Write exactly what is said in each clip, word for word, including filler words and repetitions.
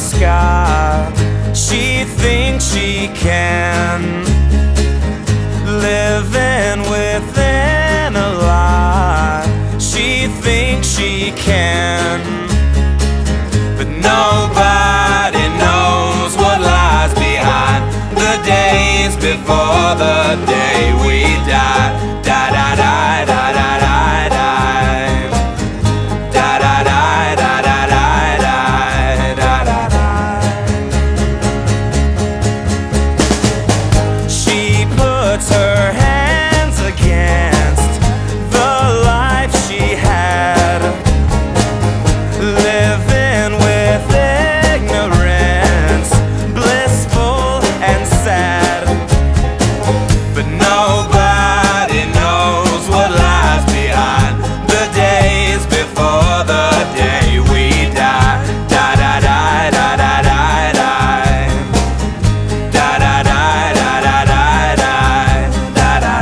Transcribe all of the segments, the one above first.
sky. She thinks she can, living within a lie. She thinks she can, but nobody knows what lies behind the days before the day we die. Die, die, die, die, die, die, die. Die, die, die, die, die, die, die, die, die, die. She puts her hands against the life she had, living with ignorance, blissful and sad. But nobody knows what lies behind the days before the day we die. Die, die, die, die, die, die, die. Die, die, die, die, die, die, die. Die, die,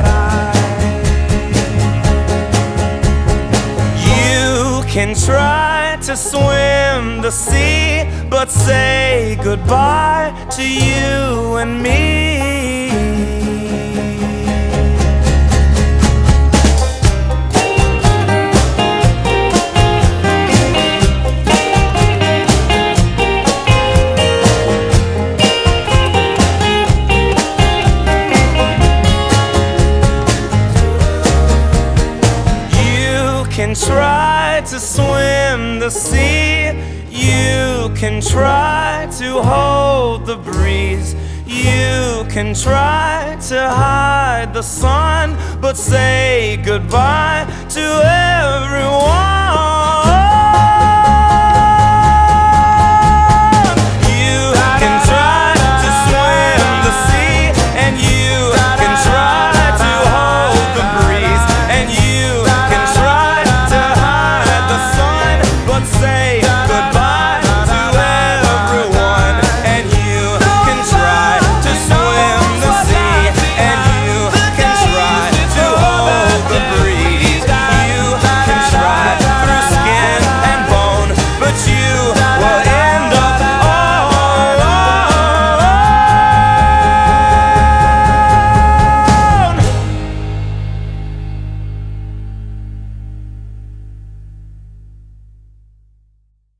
die. You can try to swim the sea, but say goodbye to you and me. You can try to swim the sea, you can try to hold the breeze, you can try to hide the sun, but say goodbye to